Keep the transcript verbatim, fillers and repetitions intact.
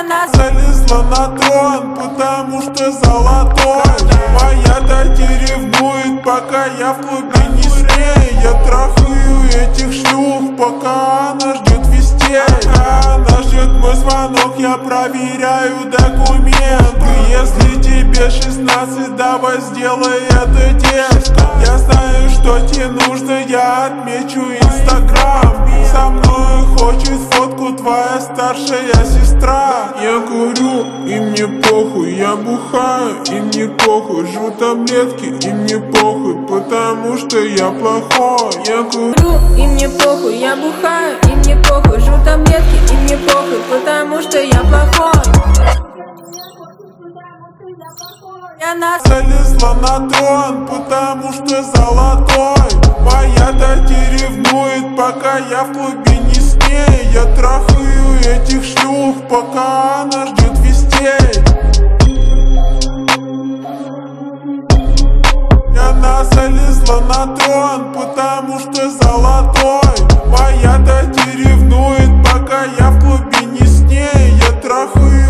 залезла на трон, потому что золотой. Моя дочь ревнует, пока я в клубе не с ней. Я трахаю этих шлюх, пока она ждет вестей. Пока она ждет мой звонок, я проверяю документы. Если тебе шестнадцать, давай сделай это, детка. Я знаю, что тебе нужно, я отмечу инстаграм. Со мной хочет фотку твоя старшая сестра. Я курю, и мне похуй, я бухаю, и мне похуй. Жру таблетки, и мне похуй, потому что я плохой. Я курю, и мне похуй, я бухаю, и мне похуй. Жру таблетки, и мне похуй, потому что я плохой. Я на... залезла на трон, потому что золотой. Моя дочь ревнует, пока я в клубе не с ней. Я трахаю этих шлюх, пока она ждет вестей. И она залезла на трон, потому что золотой. Моя дочь ревнует, пока я в клубе не с ней. Я трахаю